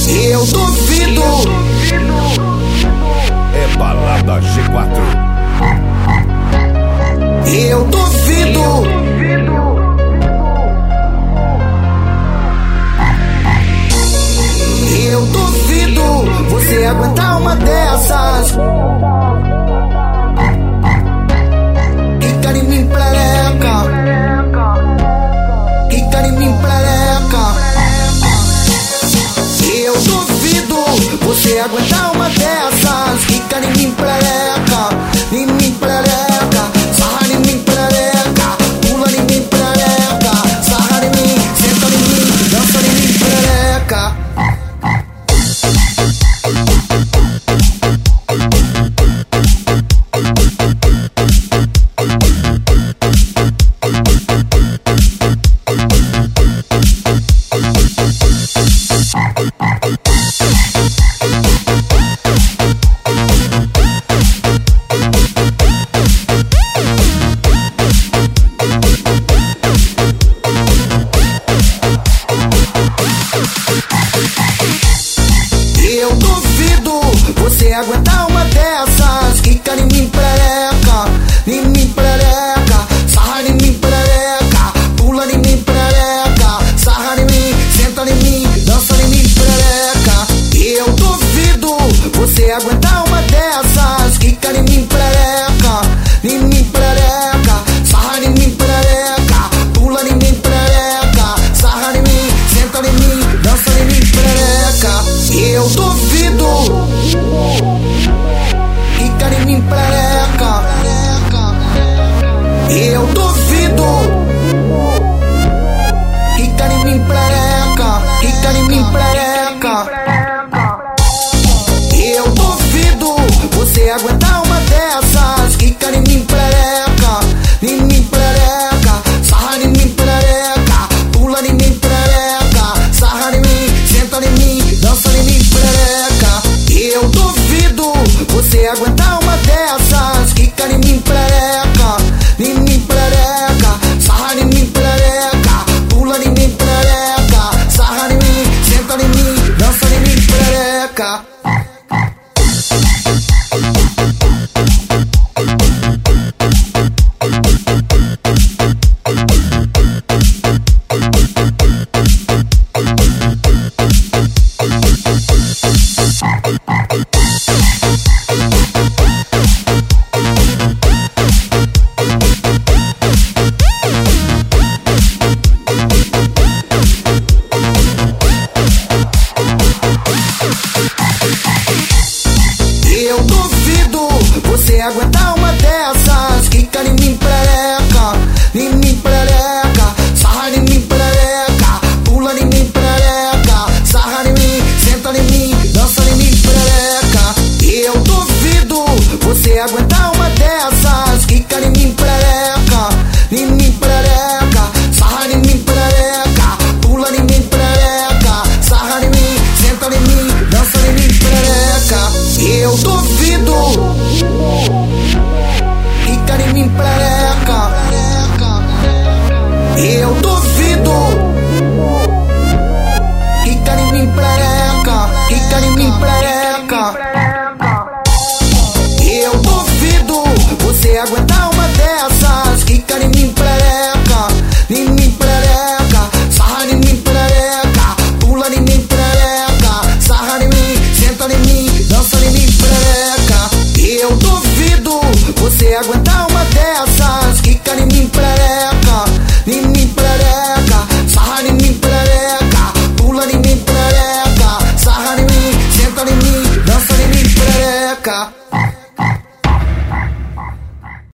Eu duvido. É balada G4. Eu duvido. Eu duvido você aguentar uma dessas. Quica em mim, preleca. Quica em mim, preleca. Eu duvido você aguentar uma dessas. Quica em mim, preleca. Em mim, preleca. Sarra em mim, preleca. Pula em mim, preleca. Sarra em mim, senta em mim, dança em mim, preleca. Eu duvido você aguentar uma dessas. Quica em mim, preleca. Em mim, preleca. Sarra em mim, preleca. Pula em mim, preleca. Sarra em mim, senta em mim, dança em mim, preleca. Eu duvido você aguentar uma dessas. Quica em mim, preleca. Em mim, preleca. Sarra em mim, preleca. Pula em mim, preleca. Sarra em mim, senta em mim, dança em mim, preleca. Eu duvido. Quica em mim, preleca. Eu duvido. Quica em mim, preleca. Quica em mim, preleca. Eu duvido você aguentar uma dessas. Quica em mim, preleca. Em mim, preleca. Sarra em mim, preleca. Pula em mim, preleca. Sarra em mim, senta em mim, dança em mim, preleca. Eu duvido você aguentar uma dessas. Quica em mim, preleca. Em mim, preleca. Sarra em mim, preleca. Pula em mim, preleca. Sarra em mim, senta em mim, dança em mim, preleca. Eu duvido você aguentar uma dessas. Quica em mim, preleca. Em mim, preleca. Sarra em mim, preleca. Pula em mim, preleca. Sarra em mim, senta em mim, dança em mim, preleca. Eu duvido você aguentar uma dessas. Quica em mim, preleca. Em mim, preleca. Sarra em mim, preleca. Pula em mim, preleca. Sarra em mim, senta em mim, dança em mim, preleca. Eu duvido. Quica em mim, preleca. Eu duvido. Quica em mim, preleca. Quica em mim, preleca. Eu duvido você aguentar uma dessas. Quica em mim, preleca. Em mim, preleca. Sarra em mim, preleca. Pula em mim, preleca. Sarra em mim, senta em mim, dança em mim, preleca. Eu duvido você aguentar uma dessas. Quica em mim, preleca. Em mim, preleca. Sarra em mim, preleca. Pula em mim, preleca. Sarra em mim, senta em mim, dança em mim, preleca.